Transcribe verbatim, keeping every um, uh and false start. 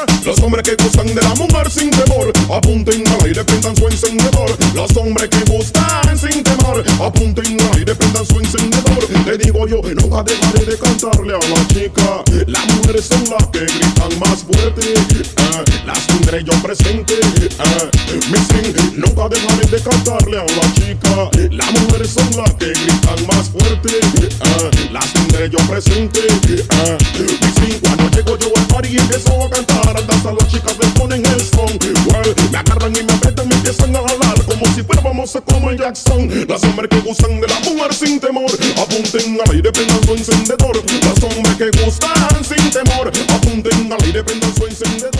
Los hombres que gustan de la mujer sin temor, apunten al aire, prendan su encendedor. Los hombres que gustan sin temor, apunten al aire, prendan su encendedor. Te digo yo, nunca dejaré de cantarle a la chica. Las mujeres son las que gritan más fuerte, uh, las tendré yo presente. uh, Missing, nunca dejaré de cantarle a la chica. Las mujeres son las que gritan más fuerte, uh, las tendré yo presente. uh, Missing, cuando llego yo al party y empiezo a cantar, hasta las chicas me ponen el son. Well, me agarran y me apretan y me empiezan a jalar como si fuéramos a como el Jackson. Las hombres que gustan de la mujer sin temor, apunten al aire, prendan su encendedor. Los hombres que gustan sin temor, apunten al aire, prendan su encendedor.